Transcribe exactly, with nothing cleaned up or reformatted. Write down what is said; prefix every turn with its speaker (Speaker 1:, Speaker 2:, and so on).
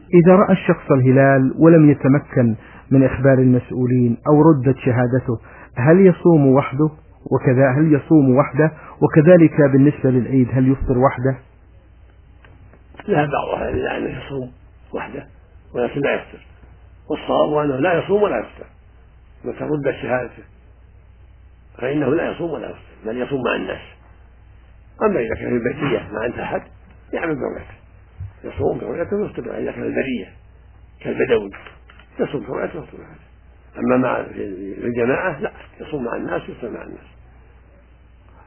Speaker 1: إذا رأى الشخص الهلال ولم يتمكن من إخبار المسؤولين أو ردت شهادته، هل يصوم وحده وكذا هل يصوم وحده وكذلك بالنسبة للعيد هل يفطر وحده؟
Speaker 2: لا، بعض أهل العلم يصوم وحده ولكن لا يفطر، والصواب أنه لا يصوم ولا يفطر متى ردت شهادته، فإنه لا يصوم ولا يفطر بل يصوم مع الناس. أما إذا كان في البرية ما عند أحد يعمل برؤيته، يصوم برؤيته ويفطر. إذا كان البرية كالبدوي يصوم برؤيته ويفطر. أما مع الجماعة لا، يصوم مع الناس ويفطر مع الناس.